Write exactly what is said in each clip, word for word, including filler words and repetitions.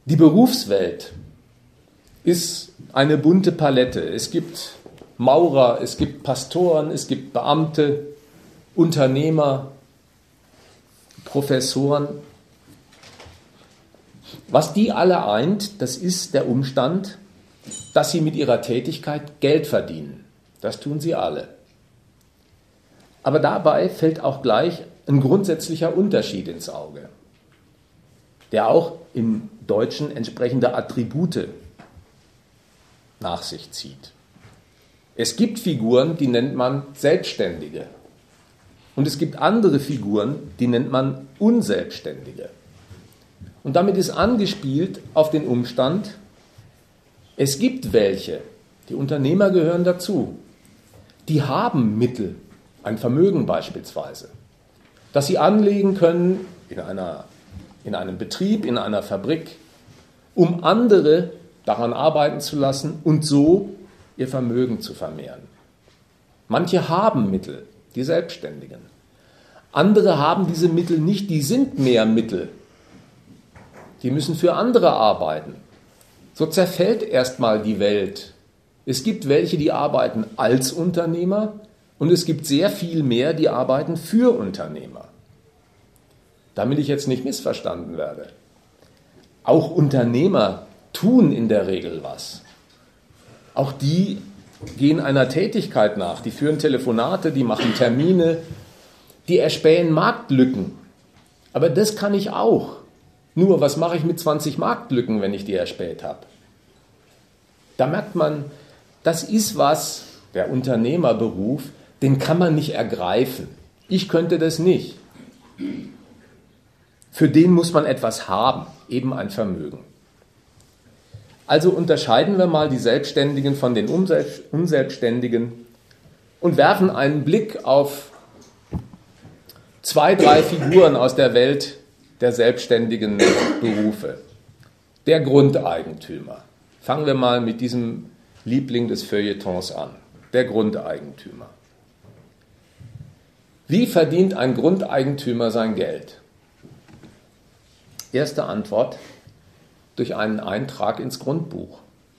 Die Berufswelt ist eine bunte Palette. Es gibt Maurer, es gibt Pastoren, es gibt Beamte, Unternehmer, Professoren. Was die alle eint, das ist der Umstand, dass sie mit ihrer Tätigkeit Geld verdienen. Das tun sie alle. Aber dabei fällt auch gleich ein grundsätzlicher Unterschied ins Auge, der auch im Deutschen entsprechende Attribute nach sich zieht. Es gibt Figuren, die nennt man Selbstständige. Und es gibt andere Figuren, die nennt man Unselbstständige. Und damit ist angespielt auf den Umstand, es gibt welche, die Unternehmer gehören dazu, die haben Mittel, ein Vermögen beispielsweise, das sie anlegen können in, einer, in einem Betrieb, in einer Fabrik, um andere daran arbeiten zu lassen und so ihr Vermögen zu vermehren. Manche haben Mittel, die Selbstständigen. Andere haben diese Mittel nicht, die sind mehr Mittel. Die müssen für andere arbeiten. So zerfällt erstmal die Welt. Es gibt welche, die arbeiten als Unternehmer und es gibt sehr viel mehr, die arbeiten für Unternehmer. Damit ich jetzt nicht missverstanden werde. Auch Unternehmer tun in der Regel was. Auch die gehen einer Tätigkeit nach. Die führen Telefonate, die machen Termine, die erspähen Marktlücken. Aber das kann ich auch. Nur, was mache ich mit zwanzig Marktlücken, wenn ich die erspäht habe? Da merkt man, das ist was, der Unternehmerberuf, den kann man nicht ergreifen. Ich könnte das nicht. Für den muss man etwas haben, eben ein Vermögen. Also unterscheiden wir mal die Selbstständigen von den Unselbstständigen und werfen einen Blick auf zwei, drei Figuren aus der Welt der selbstständigen Berufe. Der Grundeigentümer. Fangen wir mal mit diesem Liebling des Feuilletons an. Der Grundeigentümer. Wie verdient ein Grundeigentümer sein Geld? Erste Antwort: durch einen Eintrag ins Grundbuch.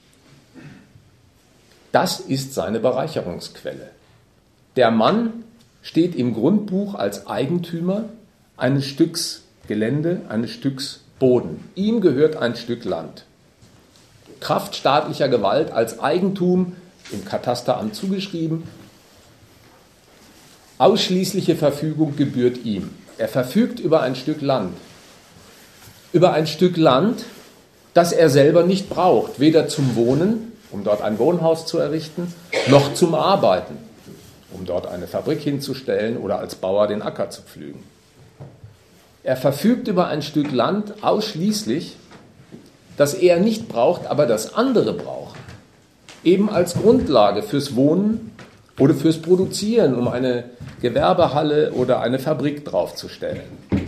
Das ist seine Bereicherungsquelle. Der Mann steht im Grundbuch als Eigentümer eines Stücks Gelände, eines Stücks Boden. Ihm gehört ein Stück Land. Kraft staatlicher Gewalt als Eigentum im Katasteramt zugeschrieben. Ausschließliche Verfügung gebührt ihm. Er verfügt über ein Stück Land. Über ein Stück Land, das er selber nicht braucht, weder zum Wohnen, um dort ein Wohnhaus zu errichten, noch zum Arbeiten, um dort eine Fabrik hinzustellen oder als Bauer den Acker zu pflügen. Er verfügt über ein Stück Land ausschließlich, das er nicht braucht, aber das andere brauchen. Eben als Grundlage fürs Wohnen oder fürs Produzieren, um eine Gewerbehalle oder eine Fabrik draufzustellen.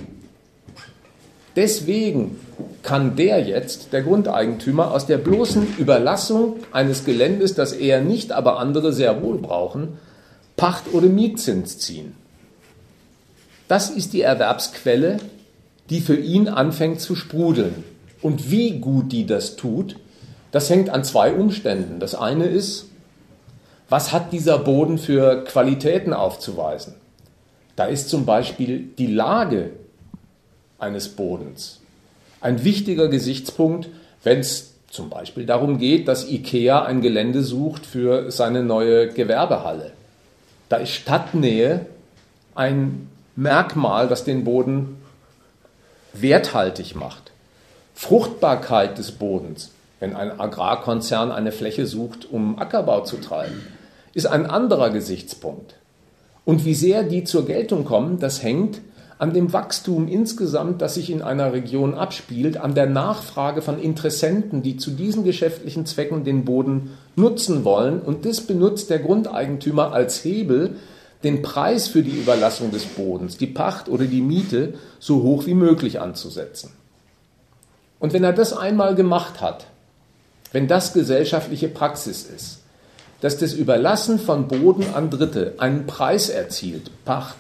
Deswegen kann der jetzt, der Grundeigentümer, aus der bloßen Überlassung eines Geländes, das er nicht, aber andere sehr wohl brauchen, Pacht- oder Mietzins ziehen. Das ist die Erwerbsquelle, die für ihn anfängt zu sprudeln. Und wie gut die das tut, das hängt an zwei Umständen. Das eine ist, was hat dieser Boden für Qualitäten aufzuweisen? Da ist zum Beispiel die Lage eines Bodens ein wichtiger Gesichtspunkt, wenn es zum Beispiel darum geht, dass IKEA ein Gelände sucht für seine neue Gewerbehalle. Da ist Stadtnähe ein Merkmal, das den Boden werthaltig macht. Fruchtbarkeit des Bodens, wenn ein Agrarkonzern eine Fläche sucht, um Ackerbau zu treiben, ist ein anderer Gesichtspunkt. Und wie sehr die zur Geltung kommen, das hängt an dem Wachstum insgesamt, das sich in einer Region abspielt, an der Nachfrage von Interessenten, die zu diesen geschäftlichen Zwecken den Boden nutzen wollen. Und das benutzt der Grundeigentümer als Hebel, den Preis für die Überlassung des Bodens, die Pacht oder die Miete, so hoch wie möglich anzusetzen. Und wenn er das einmal gemacht hat, wenn das gesellschaftliche Praxis ist, dass das Überlassen von Boden an Dritte einen Preis erzielt, Pacht,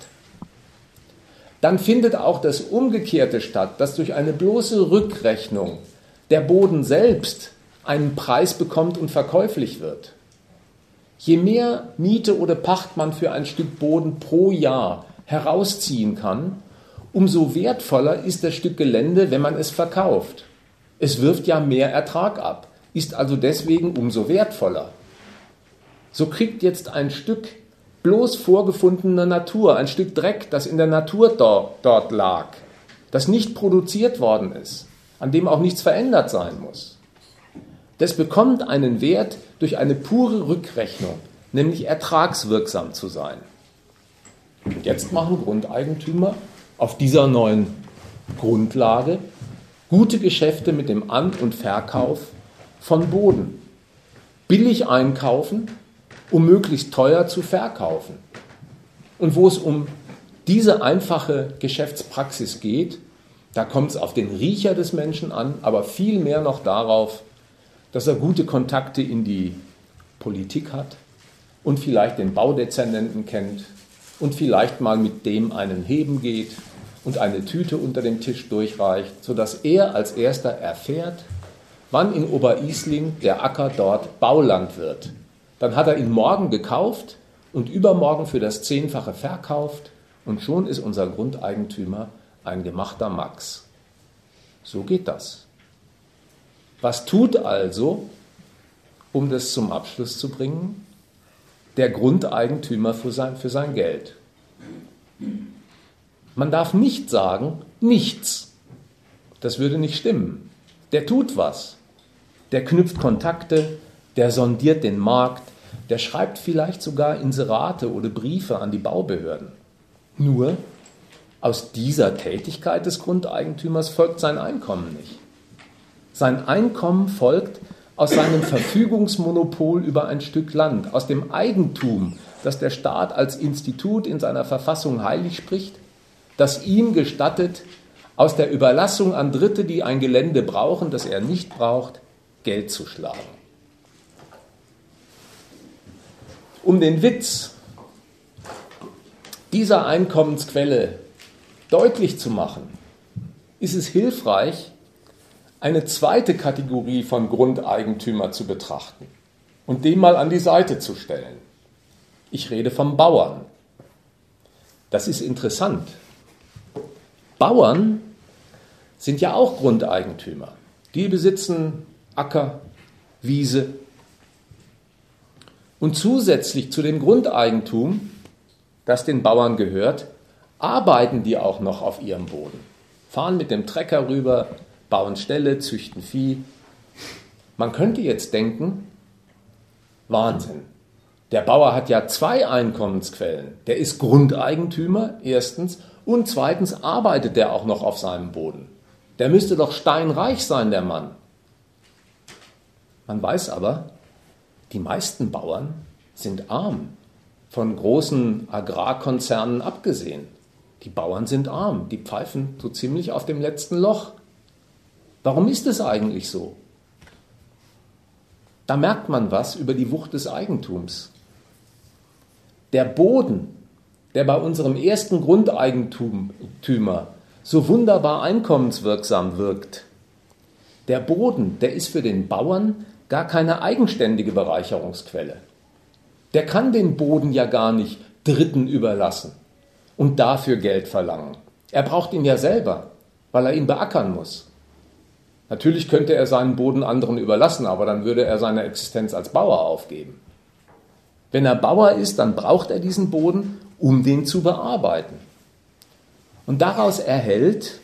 dann findet auch das Umgekehrte statt, dass durch eine bloße Rückrechnung der Boden selbst einen Preis bekommt und verkäuflich wird. Je mehr Miete oder Pacht man für ein Stück Boden pro Jahr herausziehen kann, umso wertvoller ist das Stück Gelände, wenn man es verkauft. Es wirft ja mehr Ertrag ab, ist also deswegen umso wertvoller. So kriegt jetzt ein Stück bloß vorgefundener Natur, ein Stück Dreck, das in der Natur dort, dort lag, das nicht produziert worden ist, an dem auch nichts verändert sein muss. Das bekommt einen Wert durch eine pure Rückrechnung, nämlich ertragswirksam zu sein. Und jetzt machen Grundeigentümer auf dieser neuen Grundlage gute Geschäfte mit dem An- und Verkauf von Boden. Billig einkaufen, um möglichst teuer zu verkaufen. Und wo es um diese einfache Geschäftspraxis geht, da kommt es auf den Riecher des Menschen an, aber viel mehr noch darauf, dass er gute Kontakte in die Politik hat und vielleicht den Baudezernenten kennt und vielleicht mal mit dem einen heben geht und eine Tüte unter dem Tisch durchreicht, sodass er als Erster erfährt, wann in Oberisling der Acker dort Bauland wird. Dann hat er ihn morgen gekauft und übermorgen für das Zehnfache verkauft und schon ist unser Grundeigentümer ein gemachter Max. So geht das. Was tut also, um das zum Abschluss zu bringen, der Grundeigentümer für sein, für sein Geld? Man darf nicht sagen, nichts. Das würde nicht stimmen. Der tut was. Der knüpft Kontakte, der sondiert den Markt, der schreibt vielleicht sogar Inserate oder Briefe an die Baubehörden. Nur, aus dieser Tätigkeit des Grundeigentümers folgt sein Einkommen nicht. Sein Einkommen folgt aus seinem Verfügungsmonopol über ein Stück Land, aus dem Eigentum, das der Staat als Institut in seiner Verfassung heilig spricht, das ihm gestattet, aus der Überlassung an Dritte, die ein Gelände brauchen, das er nicht braucht, Geld zu schlagen. Um den Witz dieser Einkommensquelle deutlich zu machen, ist es hilfreich, eine zweite Kategorie von Grundeigentümer zu betrachten und den mal an die Seite zu stellen. Ich rede vom Bauern. Das ist interessant. Bauern sind ja auch Grundeigentümer. Die besitzen Acker, Wiese. Und zusätzlich zu dem Grundeigentum, das den Bauern gehört, arbeiten die auch noch auf ihrem Boden. Fahren mit dem Trecker rüber, bauen Ställe, züchten Vieh. Man könnte jetzt denken, Wahnsinn. Der Bauer hat ja zwei Einkommensquellen. Der ist Grundeigentümer, erstens, und zweitens arbeitet der auch noch auf seinem Boden. Der müsste doch steinreich sein, der Mann. Man weiß aber, die meisten Bauern sind arm, von großen Agrarkonzernen abgesehen. Die Bauern sind arm, die pfeifen so ziemlich auf dem letzten Loch. Warum ist es eigentlich so? Da merkt man was über die Wucht des Eigentums. Der Boden, der bei unserem ersten Grundeigentümer so wunderbar einkommenswirksam wirkt, der Boden, der ist für den Bauern gar keine eigenständige Bereicherungsquelle. Der kann den Boden ja gar nicht Dritten überlassen und dafür Geld verlangen. Er braucht ihn ja selber, weil er ihn beackern muss. Natürlich könnte er seinen Boden anderen überlassen, aber dann würde er seine Existenz als Bauer aufgeben. Wenn er Bauer ist, dann braucht er diesen Boden, um den zu bearbeiten. Und daraus erhält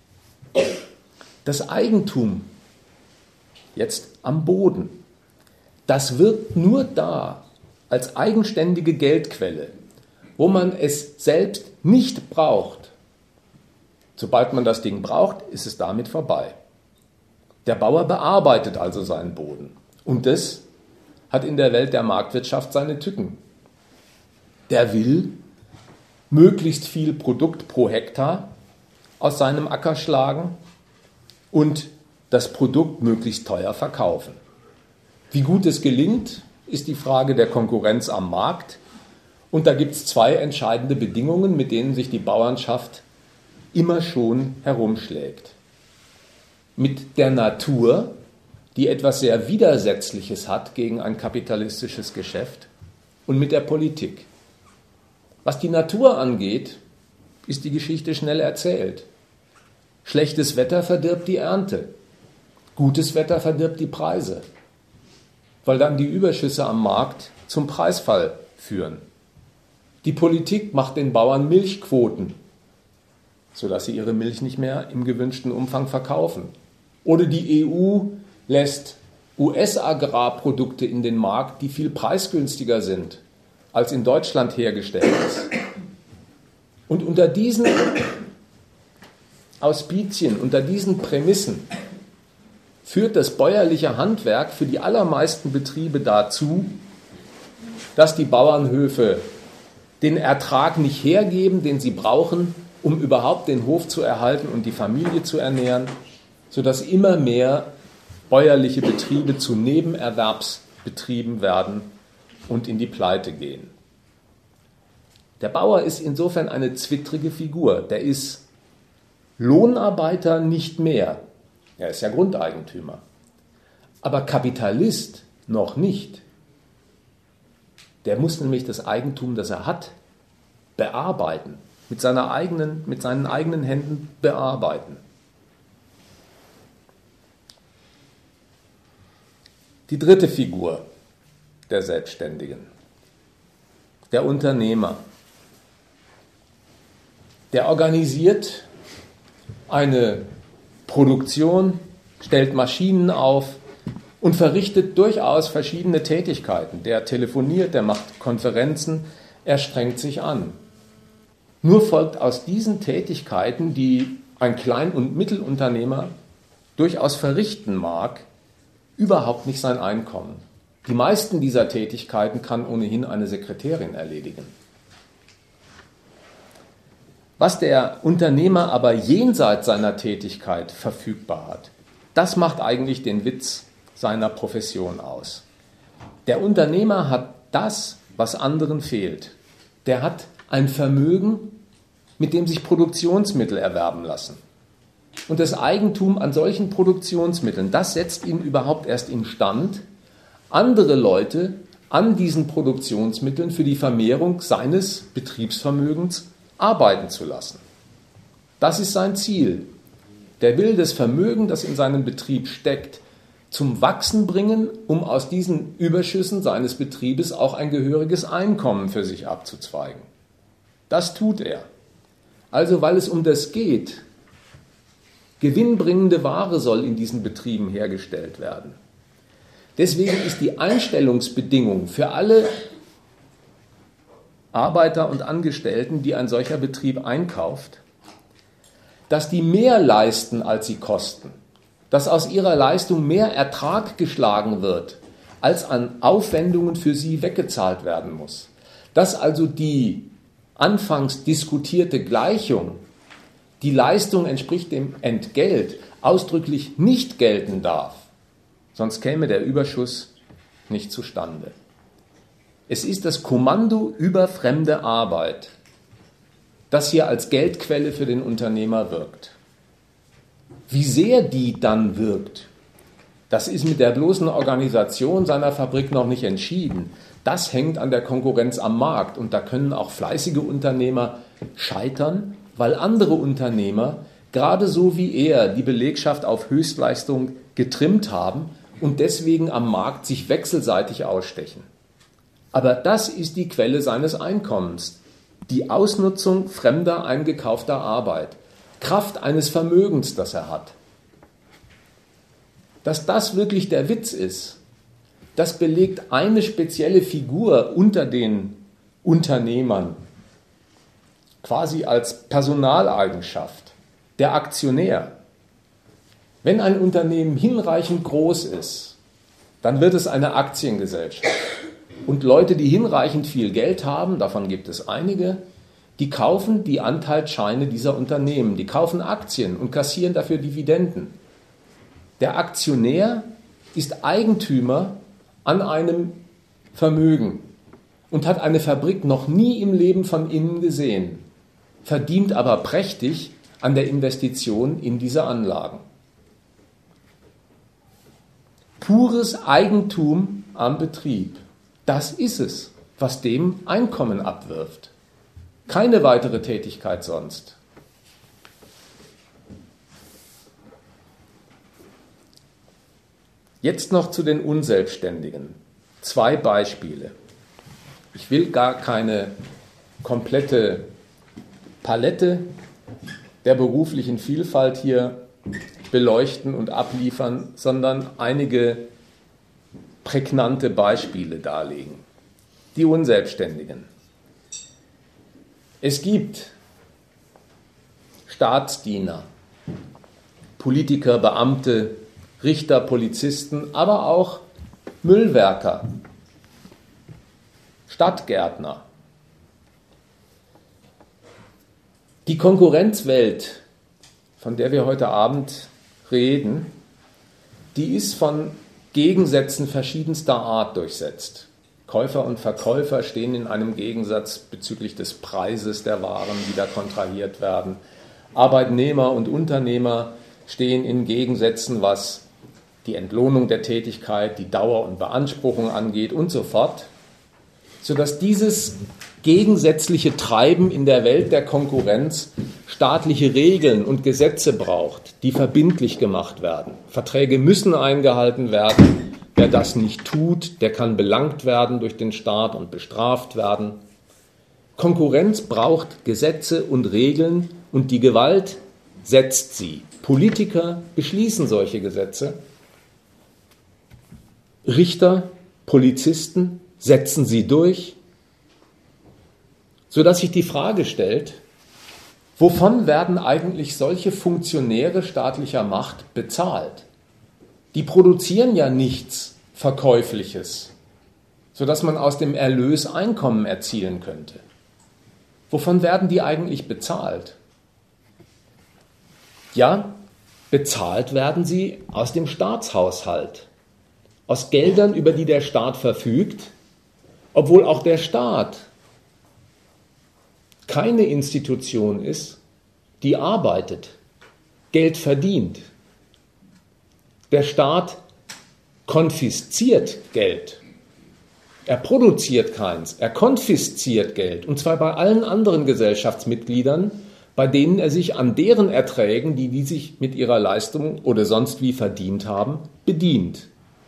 das Eigentum jetzt am Boden. Das wirkt nur da als eigenständige Geldquelle, wo man es selbst nicht braucht. Sobald man das Ding braucht, ist es damit vorbei. Der Bauer bearbeitet also seinen Boden. Und das hat in der Welt der Marktwirtschaft seine Tücken. Der will möglichst viel Produkt pro Hektar aus seinem Acker schlagen und das Produkt möglichst teuer verkaufen. Wie gut es gelingt, ist die Frage der Konkurrenz am Markt. Und da gibt es zwei entscheidende Bedingungen, mit denen sich die Bauernschaft immer schon herumschlägt. mit der Natur, die etwas sehr Widersetzliches hat gegen ein kapitalistisches Geschäft, und mit der Politik. Was die Natur angeht, ist die Geschichte schnell erzählt. Schlechtes Wetter verdirbt die Ernte. Gutes Wetter verdirbt die Preise, weil dann die Überschüsse am Markt zum Preisfall führen. Die Politik macht den Bauern Milchquoten, sodass sie ihre Milch nicht mehr im gewünschten Umfang verkaufen. Oder die E U lässt U S-Agrarprodukte in den Markt, die viel preisgünstiger sind, als in Deutschland hergestellt ist. Und unter diesen Auspizien, unter diesen Prämissen führt das bäuerliche Handwerk für die allermeisten Betriebe dazu, dass die Bauernhöfe den Ertrag nicht hergeben, den sie brauchen, um überhaupt den Hof zu erhalten und die Familie zu ernähren, sodass immer mehr bäuerliche Betriebe zu Nebenerwerbsbetrieben werden und in die Pleite gehen. Der Bauer ist insofern eine zwittrige Figur. Der ist Lohnarbeiter nicht mehr. Er ist ja Grundeigentümer. Aber Kapitalist noch nicht. Der muss nämlich das Eigentum, das er hat, bearbeiten. Mit, seiner eigenen, mit seinen eigenen Händen bearbeiten. Die dritte Figur der Selbstständigen, der Unternehmer. Der organisiert eine Produktion, stellt Maschinen auf und verrichtet durchaus verschiedene Tätigkeiten. Der telefoniert, der macht Konferenzen, er strengt sich an. Nur folgt aus diesen Tätigkeiten, die ein Klein- und Mittelunternehmer durchaus verrichten mag, überhaupt nicht sein Einkommen. Die meisten dieser Tätigkeiten kann ohnehin eine Sekretärin erledigen. Was der Unternehmer aber jenseits seiner Tätigkeit verfügbar hat, das macht eigentlich den Witz seiner Profession aus. Der Unternehmer hat das, was anderen fehlt. Der hat ein Vermögen, mit dem sich Produktionsmittel erwerben lassen. Und das Eigentum an solchen Produktionsmitteln, das setzt ihn überhaupt erst instand, andere Leute an diesen Produktionsmitteln für die Vermehrung seines Betriebsvermögens arbeiten zu lassen. Das ist sein Ziel. Der will das Vermögen, das in seinem Betrieb steckt, zum Wachsen bringen, um aus diesen Überschüssen seines Betriebes auch ein gehöriges Einkommen für sich abzuzweigen. Das tut er. Also, weil es um das geht, gewinnbringende Ware soll in diesen Betrieben hergestellt werden. Deswegen ist die Einstellungsbedingung für alle Arbeiter und Angestellten, die ein solcher Betrieb einkauft, dass die mehr leisten, als sie kosten, dass aus ihrer Leistung mehr Ertrag geschlagen wird, als an Aufwendungen für sie weggezahlt werden muss, dass also die anfangs diskutierte Gleichung, die Leistung entspricht dem Entgelt, ausdrücklich nicht gelten darf, sonst käme der Überschuss nicht zustande. Es ist das Kommando über fremde Arbeit, das hier als Geldquelle für den Unternehmer wirkt. Wie sehr die dann wirkt, das ist mit der bloßen Organisation seiner Fabrik noch nicht entschieden. Das hängt an der Konkurrenz am Markt und da können auch fleißige Unternehmer scheitern, weil andere Unternehmer, gerade so wie er, die Belegschaft auf Höchstleistung getrimmt haben und deswegen am Markt sich wechselseitig ausstechen. Aber das ist die Quelle seines Einkommens, die Ausnutzung fremder eingekaufter Arbeit, Kraft eines Vermögens, das er hat. Dass das wirklich der Witz ist, das belegt eine spezielle Figur unter den Unternehmern, quasi als Personaleigenschaft, der Aktionär. Wenn ein Unternehmen hinreichend groß ist, dann wird es eine Aktiengesellschaft. Und Leute, die hinreichend viel Geld haben, davon gibt es einige, die kaufen die Anteilsscheine dieser Unternehmen, die kaufen Aktien und kassieren dafür Dividenden. Der Aktionär ist Eigentümer an einem Vermögen und hat eine Fabrik noch nie im Leben von innen gesehen, verdient aber prächtig an der Investition in diese Anlagen. pures Eigentum am Betrieb. Das ist es, was dem Einkommen abwirft. Keine weitere Tätigkeit sonst. Jetzt noch zu den Unselbstständigen. Zwei Beispiele. Ich will gar keine komplette Palette der beruflichen Vielfalt hier beleuchten und abliefern, sondern einige prägnante Beispiele darlegen. Die Unselbstständigen. Es gibt Staatsdiener, Politiker, Beamte, Richter, Polizisten, aber auch Müllwerker, Stadtgärtner. Die Konkurrenzwelt, von der wir heute Abend reden, die ist von Gegensätzen verschiedenster Art durchsetzt. Käufer und Verkäufer stehen in einem Gegensatz bezüglich des Preises der Waren, die da kontrahiert werden. Arbeitnehmer und Unternehmer stehen in Gegensätzen, was die Entlohnung der Tätigkeit, die Dauer und Beanspruchung angeht und so fort, sodass dieses gegensätzliche Treiben in der Welt der Konkurrenz staatliche Regeln und Gesetze braucht, die verbindlich gemacht werden. Verträge müssen eingehalten werden. Wer das nicht tut, der kann belangt werden durch den Staat und bestraft werden. Konkurrenz braucht Gesetze und Regeln und die Gewalt setzt sie. Politiker beschließen solche Gesetze. Richter, Polizisten setzen sie durch, sodass sich die Frage stellt, wovon werden eigentlich solche Funktionäre staatlicher Macht bezahlt? Die produzieren ja nichts Verkäufliches, sodass man aus dem Erlös Einkommen erzielen könnte. Wovon werden die eigentlich bezahlt? Ja, bezahlt werden sie aus dem Staatshaushalt, aus Geldern, über die der Staat verfügt, obwohl auch der Staat keine Institution ist, die arbeitet, Geld verdient. Der Staat konfisziert Geld. Er produziert keins, er konfisziert Geld, und zwar bei allen anderen Gesellschaftsmitgliedern, bei denen er sich an deren Erträgen, die die sich mit ihrer Leistung oder sonst wie verdient haben, bedient.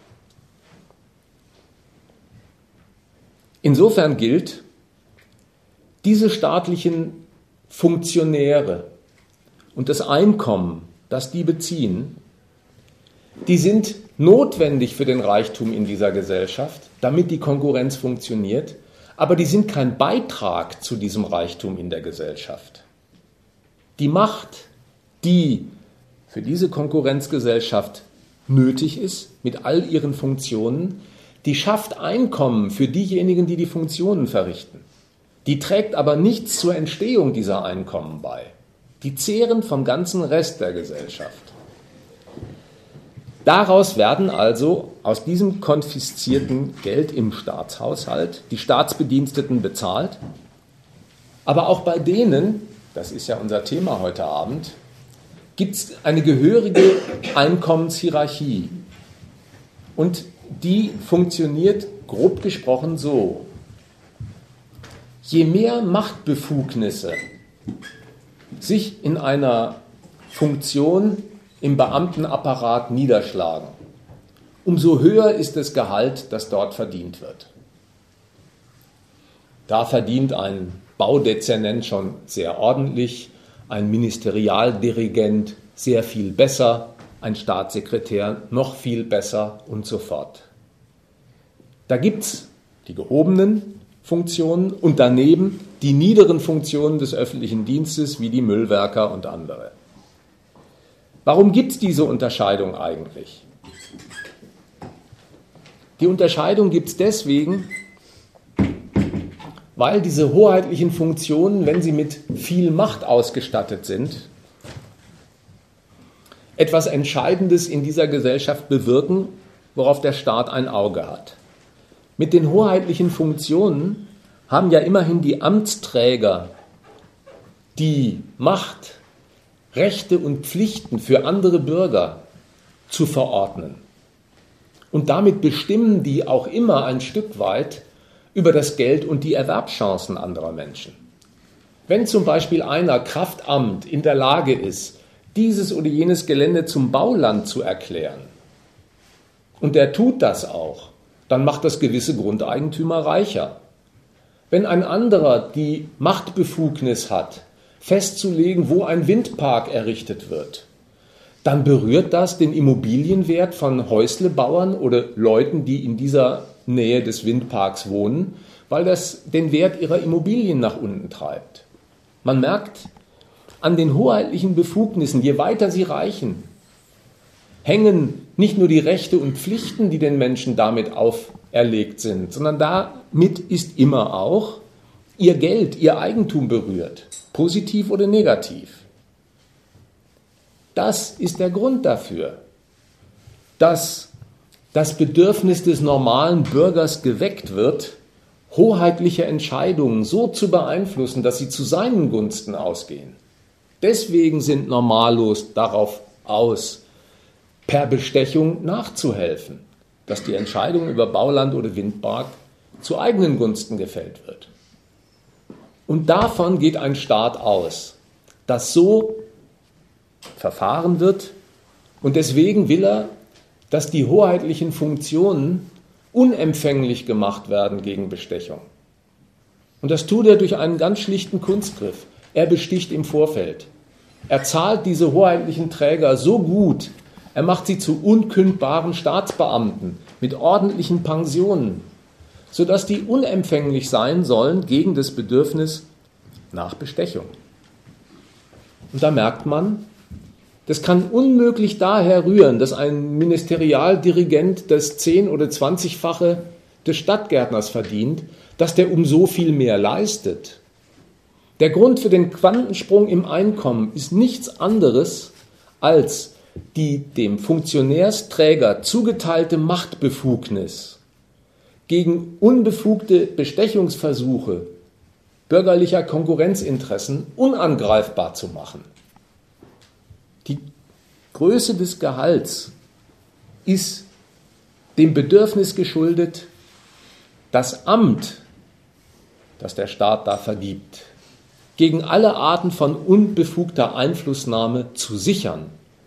Insofern gilt, diese staatlichen Funktionäre und das Einkommen, das die beziehen, die sind notwendig für den Reichtum in dieser Gesellschaft, damit die Konkurrenz funktioniert, aber die sind kein Beitrag zu diesem Reichtum in der Gesellschaft. Die Macht, die für diese Konkurrenzgesellschaft nötig ist, mit all ihren Funktionen, die schafft Einkommen für diejenigen, die die Funktionen verrichten. Die trägt aber nichts zur Entstehung dieser Einkommen bei. Die zehren vom ganzen Rest der Gesellschaft. Daraus werden also aus diesem konfiszierten Geld im Staatshaushalt die Staatsbediensteten bezahlt, aber auch bei denen, das ist ja unser Thema heute Abend, gibt es eine gehörige Einkommenshierarchie. Und die funktioniert grob gesprochen so: Je mehr Machtbefugnisse sich in einer Funktion im Beamtenapparat niederschlagen, umso höher ist das Gehalt, das dort verdient wird. Da verdient ein Baudezernent schon sehr ordentlich, ein Ministerialdirigent sehr viel besser, ein Staatssekretär noch viel besser und so fort. Da gibt es die gehobenen Funktionen und daneben die niederen Funktionen des öffentlichen Dienstes wie die Müllwerker und andere. Warum gibt es diese Unterscheidung eigentlich? Die Unterscheidung gibt es deswegen, weil diese hoheitlichen Funktionen, wenn sie mit viel Macht ausgestattet sind, etwas Entscheidendes in dieser Gesellschaft bewirken, worauf der Staat ein Auge hat. Mit den hoheitlichen Funktionen haben ja immerhin die Amtsträger die Macht, Rechte und Pflichten für andere Bürger zu verordnen. Und damit bestimmen die auch immer ein Stück weit über das Geld und die Erwerbschancen anderer Menschen. Wenn zum Beispiel einer Kraft Amt in der Lage ist, dieses oder jenes Gelände zum Bauland zu erklären, und der tut das auch, dann macht das gewisse Grundeigentümer reicher. Wenn ein anderer die Machtbefugnis hat, festzulegen, wo ein Windpark errichtet wird, dann berührt das den Immobilienwert von Häuslebauern oder Leuten, die in dieser Nähe des Windparks wohnen, weil das den Wert ihrer Immobilien nach unten treibt. Man merkt an den hoheitlichen Befugnissen, je weiter sie reichen, hängen nicht nur die Rechte und Pflichten, die den Menschen damit auferlegt sind, sondern damit ist immer auch ihr Geld, ihr Eigentum berührt, positiv oder negativ. Das ist der Grund dafür, dass das Bedürfnis des normalen Bürgers geweckt wird, hoheitliche Entscheidungen so zu beeinflussen, dass sie zu seinen Gunsten ausgehen. Deswegen sind Normalos darauf aus, per Bestechung nachzuhelfen, dass die Entscheidung über Bauland oder Windpark zu eigenen Gunsten gefällt wird. Und davon geht ein Staat aus, dass so verfahren wird, und deswegen will er, dass die hoheitlichen Funktionen unempfänglich gemacht werden gegen Bestechung. Und das tut er durch einen ganz schlichten Kunstgriff. Er besticht im Vorfeld. Er zahlt diese hoheitlichen Träger so gut, er macht sie zu unkündbaren Staatsbeamten mit ordentlichen Pensionen, sodass die unempfänglich sein sollen gegen das Bedürfnis nach Bestechung. Und da merkt man, das kann unmöglich daher rühren, dass ein Ministerialdirigent das zehn- oder zwanzigfache des Stadtgärtners verdient, dass der um so viel mehr leistet. Der Grund für den Quantensprung im Einkommen ist nichts anderes als die dem Funktionärsträger zugeteilte Machtbefugnis gegen unbefugte Bestechungsversuche bürgerlicher Konkurrenzinteressen unangreifbar zu machen. Die Größe des Gehalts ist dem Bedürfnis geschuldet, das Amt, das der Staat da vergibt, gegen alle Arten von unbefugter Einflussnahme zu sichern.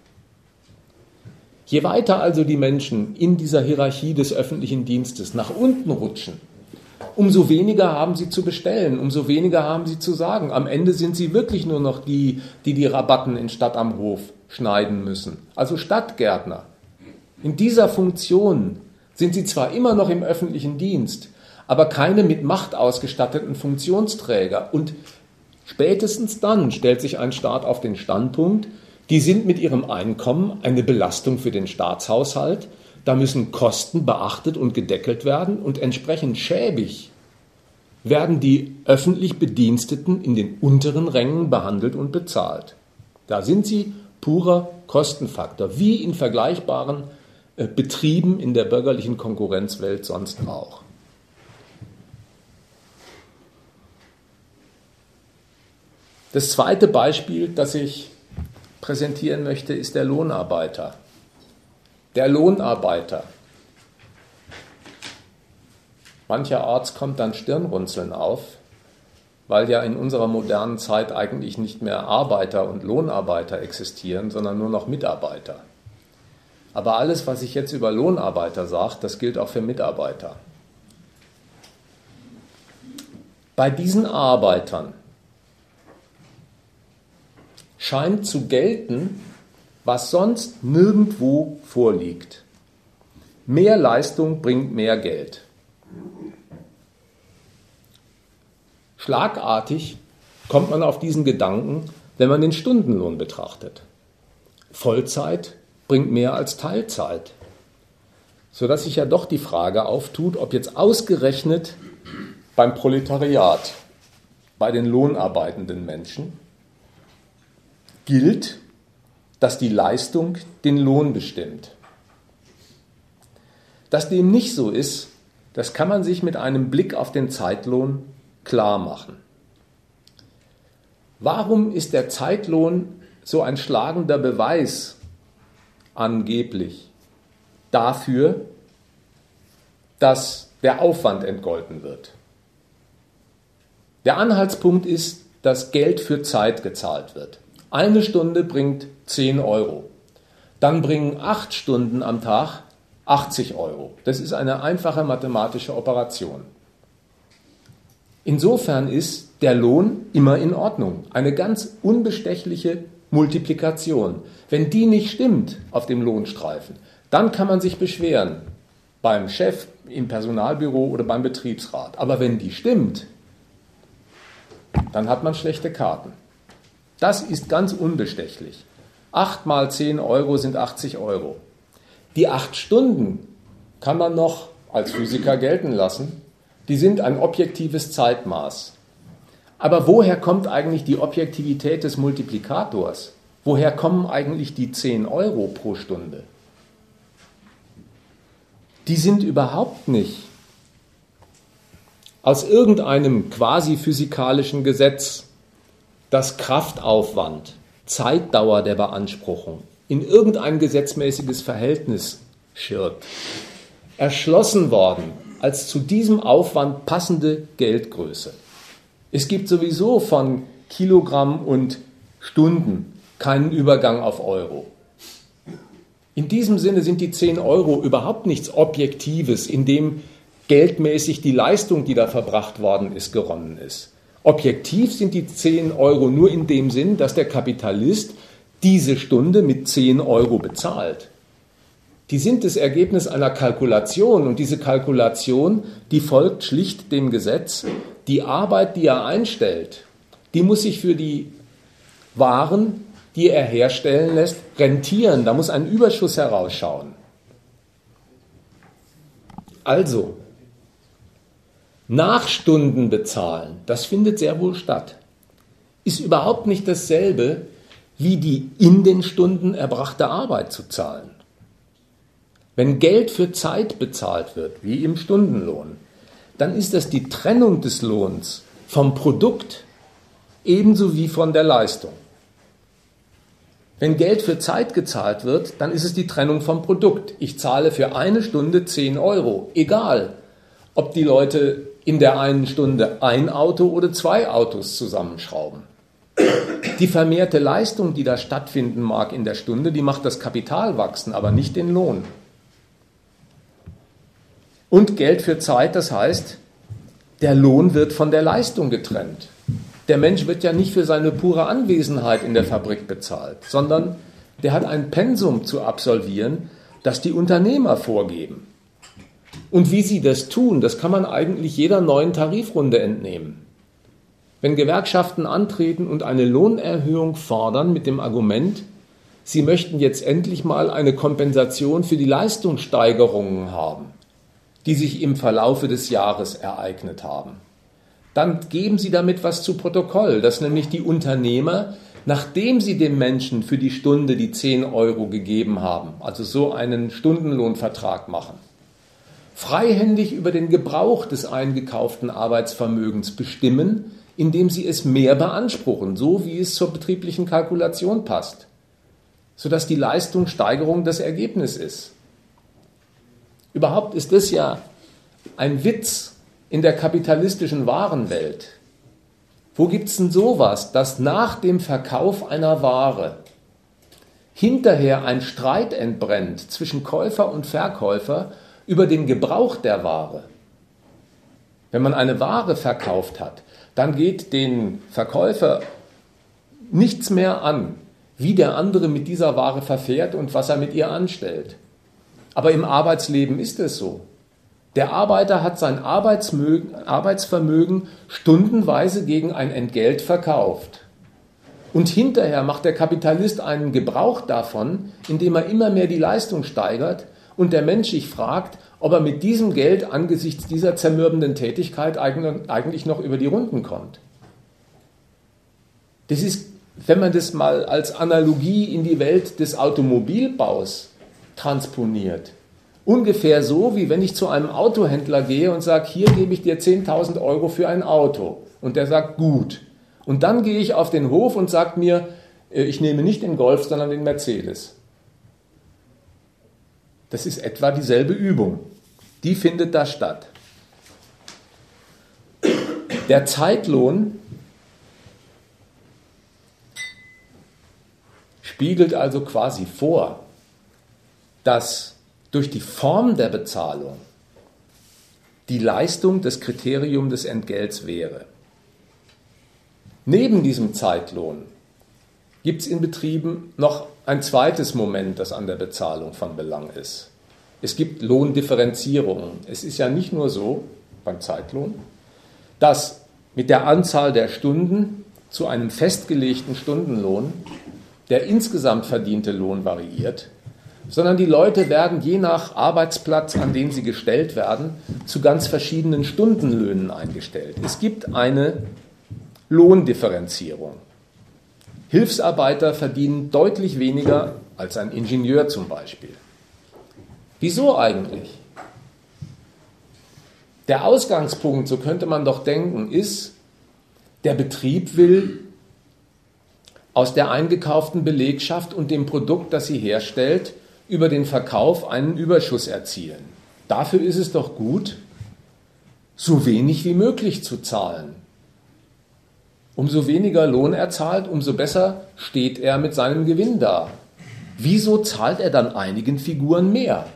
Je weiter also die Menschen in dieser Hierarchie des öffentlichen Dienstes nach unten rutschen, umso weniger haben sie zu bestellen, umso weniger haben sie zu sagen. Am Ende sind sie wirklich nur noch die, die die Rabatten in Stadt am Hof schneiden müssen. Also Stadtgärtner. In dieser Funktion sind sie zwar immer noch im öffentlichen Dienst, aber keine mit Macht ausgestatteten Funktionsträger. Und spätestens dann stellt sich ein Staat auf den Standpunkt, die sind mit ihrem Einkommen eine Belastung für den Staatshaushalt. Da müssen Kosten beachtet und gedeckelt werden und entsprechend schäbig werden die öffentlich Bediensteten in den unteren Rängen behandelt und bezahlt. Da sind sie purer Kostenfaktor, wie in vergleichbaren äh, Betrieben in der bürgerlichen Konkurrenzwelt sonst auch. Das zweite Beispiel, das ich präsentieren möchte, ist der Lohnarbeiter. Der Lohnarbeiter. Mancherorts kommt dann Stirnrunzeln auf, weil ja in unserer modernen Zeit eigentlich nicht mehr Arbeiter und Lohnarbeiter existieren, sondern nur noch Mitarbeiter. Aber alles, was ich jetzt über Lohnarbeiter sage, das gilt auch für Mitarbeiter. Bei diesen Arbeitern scheint zu gelten, was sonst nirgendwo vorliegt. Mehr Leistung bringt mehr Geld. Schlagartig kommt man auf diesen Gedanken, wenn man den Stundenlohn betrachtet. Vollzeit bringt mehr als Teilzeit, sodass sich ja doch die Frage auftut, ob jetzt ausgerechnet beim Proletariat, bei den lohnarbeitenden Menschen, gilt, dass die Leistung den Lohn bestimmt. Dass dem nicht so ist, das kann man sich mit einem Blick auf den Zeitlohn klar machen. Warum ist der Zeitlohn so ein schlagender Beweis angeblich dafür, dass der Aufwand entgolten wird. Der Anhaltspunkt ist, dass Geld für Zeit gezahlt wird. Eine Stunde bringt zehn Euro. Dann bringen acht Stunden am Tag achtzig Euro. Das ist eine einfache mathematische Operation. Insofern ist der Lohn immer in Ordnung. Eine ganz unbestechliche Multiplikation. Wenn die nicht stimmt auf dem Lohnstreifen, dann kann man sich beschweren beim Chef, im Personalbüro oder beim Betriebsrat. Aber wenn die stimmt, dann hat man schlechte Karten. Das ist ganz unbestechlich. acht mal zehn Euro sind achtzig Euro. Die acht Stunden kann man noch als Physiker gelten lassen. Die sind ein objektives Zeitmaß. Aber woher kommt eigentlich die Objektivität des Multiplikators? Woher kommen eigentlich die zehn Euro pro Stunde? Die sind überhaupt nicht aus irgendeinem quasi physikalischen Gesetz, das Kraftaufwand, Zeitdauer der Beanspruchung in irgendein gesetzmäßiges Verhältnis schirrt, erschlossen worden als zu diesem Aufwand passende Geldgröße. Es gibt sowieso von Kilogramm und Stunden keinen Übergang auf Euro. In diesem Sinne sind die zehn Euro überhaupt nichts Objektives, in dem geldmäßig die Leistung, die da verbracht worden ist, geronnen ist. Objektiv sind die zehn Euro nur in dem Sinn, dass der Kapitalist diese Stunde mit zehn Euro bezahlt. Die sind das Ergebnis einer Kalkulation und diese Kalkulation, die folgt schlicht dem Gesetz. Die Arbeit, die er einstellt, die muss sich für die Waren, die er herstellen lässt, rentieren. Da muss ein Überschuss herausschauen. Also, Nachstunden bezahlen, das findet sehr wohl statt. Ist überhaupt nicht dasselbe, wie die in den Stunden erbrachte Arbeit zu zahlen. Wenn Geld für Zeit bezahlt wird, wie im Stundenlohn, dann ist das die Trennung des Lohns vom Produkt ebenso wie von der Leistung. Wenn Geld für Zeit gezahlt wird, dann ist es die Trennung vom Produkt. Ich zahle für eine Stunde zehn Euro, egal, ob die Leute in der einen Stunde ein Auto oder zwei Autos zusammenschrauben. Die vermehrte Leistung, die da stattfinden mag in der Stunde, die macht das Kapital wachsen, aber nicht den Lohn. Und Geld für Zeit, das heißt, der Lohn wird von der Leistung getrennt. Der Mensch wird ja nicht für seine pure Anwesenheit in der Fabrik bezahlt, sondern der hat ein Pensum zu absolvieren, das die Unternehmer vorgeben. Und wie sie das tun, das kann man eigentlich jeder neuen Tarifrunde entnehmen. Wenn Gewerkschaften antreten und eine Lohnerhöhung fordern mit dem Argument, sie möchten jetzt endlich mal eine Kompensation für die Leistungssteigerungen haben, die sich im Verlaufe des Jahres ereignet haben, dann geben sie damit was zu Protokoll, dass nämlich die Unternehmer, nachdem sie dem Menschen für die Stunde die zehn Euro gegeben haben, also so einen Stundenlohnvertrag machen, freihändig über den Gebrauch des eingekauften Arbeitsvermögens bestimmen, indem sie es mehr beanspruchen, so wie es zur betrieblichen Kalkulation passt, sodass die Leistungssteigerung das Ergebnis ist. Überhaupt ist das ja ein Witz in der kapitalistischen Warenwelt. Wo gibt es denn sowas, dass nach dem Verkauf einer Ware hinterher ein Streit entbrennt zwischen Käufer und Verkäufer über den Gebrauch der Ware? Wenn man eine Ware verkauft hat, dann geht den Verkäufer nichts mehr an, wie der andere mit dieser Ware verfährt und was er mit ihr anstellt. Aber im Arbeitsleben ist es so. Der Arbeiter hat sein Arbeitsvermögen stundenweise gegen ein Entgelt verkauft. Und hinterher macht der Kapitalist einen Gebrauch davon, indem er immer mehr die Leistung steigert und der Mensch sich fragt, ob er mit diesem Geld angesichts dieser zermürbenden Tätigkeit eigentlich noch über die Runden kommt. Das ist, wenn man das mal als Analogie in die Welt des Automobilbaus transponiert, ungefähr so, wie wenn ich zu einem Autohändler gehe und sage, hier gebe ich dir zehntausend Euro für ein Auto. Und der sagt, gut. Und dann gehe ich auf den Hof und sage mir, ich nehme nicht den Golf, sondern den Mercedes. Das ist etwa dieselbe Übung. die findet da statt. Der Zeitlohn spiegelt also quasi vor, dass durch die Form der Bezahlung die Leistung das Kriterium des Entgelts wäre. Neben diesem Zeitlohn gibt es in Betrieben noch ein zweites Moment, das an der Bezahlung von Belang ist. Es gibt Lohndifferenzierungen. Es ist ja nicht nur so beim Zeitlohn, dass mit der Anzahl der Stunden zu einem festgelegten Stundenlohn der insgesamt verdiente Lohn variiert, sondern die Leute werden je nach Arbeitsplatz, an den sie gestellt werden, zu ganz verschiedenen Stundenlöhnen eingestellt. Es gibt eine Lohndifferenzierung. Hilfsarbeiter verdienen deutlich weniger als ein Ingenieur zum Beispiel. Wieso eigentlich? Der Ausgangspunkt, so könnte man doch denken, ist, der Betrieb will aus der eingekauften Belegschaft und dem Produkt, das sie herstellt, über den Verkauf einen Überschuss erzielen. Dafür ist es doch gut, so wenig wie möglich zu zahlen. Umso weniger Lohn er zahlt, umso besser steht er mit seinem Gewinn da. Wieso zahlt er dann einigen Figuren mehr?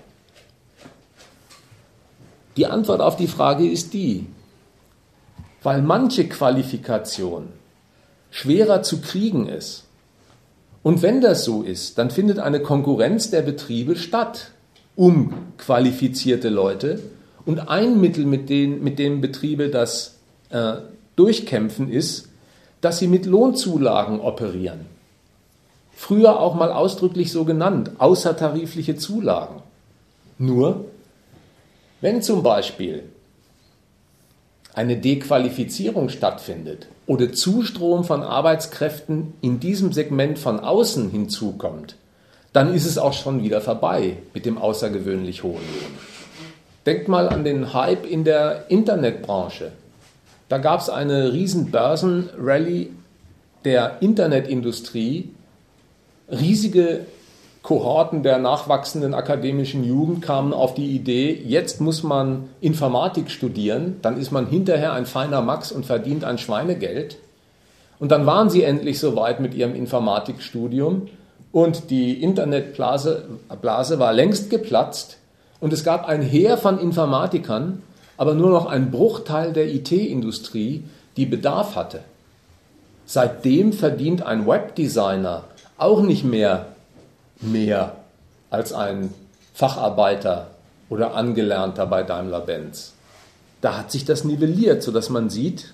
Die Antwort auf die Frage ist die, weil manche Qualifikation schwerer zu kriegen ist. Und wenn das so ist, dann findet eine Konkurrenz der Betriebe statt um qualifizierte Leute. Und ein Mittel, mit dem, mit dem Betriebe das äh, durchkämpfen, ist, dass sie mit Lohnzulagen operieren. Früher auch mal ausdrücklich so genannt, außertarifliche Zulagen. Nur, wenn zum Beispiel eine Dequalifizierung stattfindet oder Zustrom von Arbeitskräften in diesem Segment von außen hinzukommt, dann ist es auch schon wieder vorbei mit dem außergewöhnlich hohen Lohn. Denkt mal an den Hype in der Internetbranche. Da gab es eine riesen Börsenrallye der Internetindustrie, riesige Kohorten der nachwachsenden akademischen Jugend kamen auf die Idee, jetzt muss man Informatik studieren, dann ist man hinterher ein feiner Max und verdient ein Schweinegeld. Und dann waren sie endlich soweit mit ihrem Informatikstudium und die Internetblase Blase war längst geplatzt und es gab ein Heer von Informatikern, aber nur noch ein Bruchteil der I T-Industrie, die Bedarf hatte. Seitdem verdient ein Webdesigner auch nicht mehr mehr als ein Facharbeiter oder Angelernter bei Daimler-Benz. Da hat sich das nivelliert, sodass man sieht,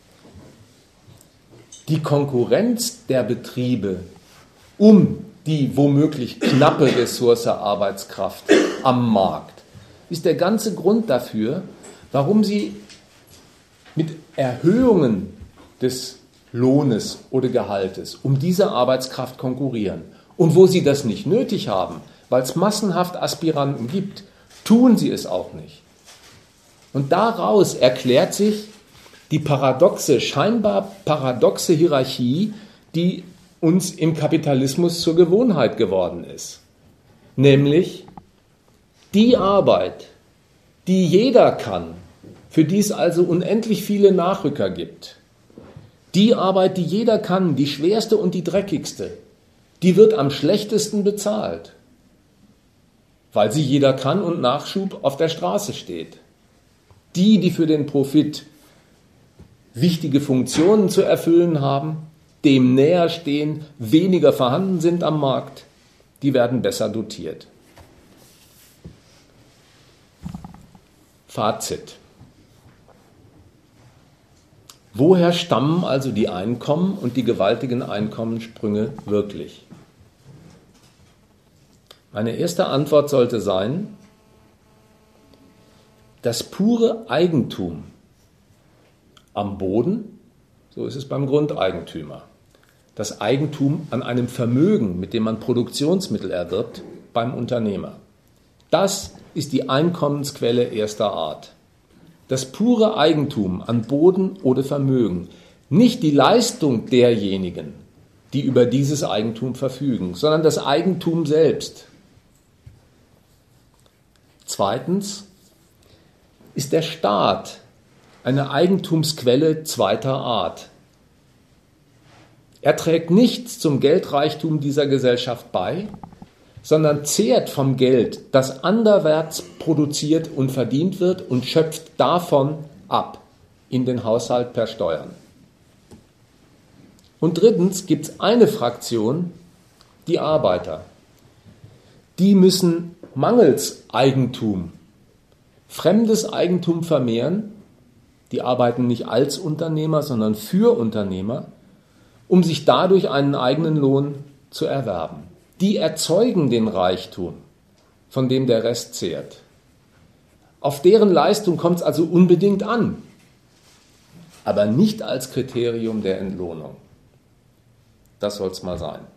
die Konkurrenz der Betriebe um die womöglich knappe Ressource Arbeitskraft am Markt ist der ganze Grund dafür, warum sie mit Erhöhungen des Lohnes oder Gehaltes um diese Arbeitskraft konkurrieren. Und wo sie das nicht nötig haben, weil es massenhaft Aspiranten gibt, tun sie es auch nicht. Und daraus erklärt sich die paradoxe, scheinbar paradoxe Hierarchie, die uns im Kapitalismus zur Gewohnheit geworden ist. Nämlich die Arbeit, die jeder kann, für die es also unendlich viele Nachrücker gibt. Die Arbeit, die jeder kann, die schwerste und die dreckigste, die wird am schlechtesten bezahlt, weil sie jeder kann und Nachschub auf der Straße steht. Die, die für den Profit wichtige Funktionen zu erfüllen haben, dem näher stehen, weniger vorhanden sind am Markt, die werden besser dotiert. Fazit. Woher stammen also die Einkommen und die gewaltigen Einkommenssprünge wirklich? Meine erste Antwort sollte sein, das pure Eigentum am Boden, so ist es beim Grundeigentümer, das Eigentum an einem Vermögen, mit dem man Produktionsmittel erwirbt, beim Unternehmer. Das ist die Einkommensquelle erster Art. Das pure Eigentum an Boden oder Vermögen, nicht die Leistung derjenigen, die über dieses Eigentum verfügen, sondern das Eigentum selbst. Zweitens, ist der Staat eine Eigentumsquelle zweiter Art. Er trägt nichts zum Geldreichtum dieser Gesellschaft bei, sondern zehrt vom Geld, das anderwärts produziert und verdient wird, und schöpft davon ab in den Haushalt per Steuern. Und drittens gibt es eine Fraktion, die Arbeiter. Die müssen mangels Eigentum fremdes Eigentum vermehren. Die arbeiten nicht als Unternehmer, sondern für Unternehmer, um sich dadurch einen eigenen Lohn zu erwerben. Die erzeugen den Reichtum, von dem der Rest zehrt. Auf deren Leistung kommt es also unbedingt an, aber nicht als Kriterium der Entlohnung. Das soll es mal sein.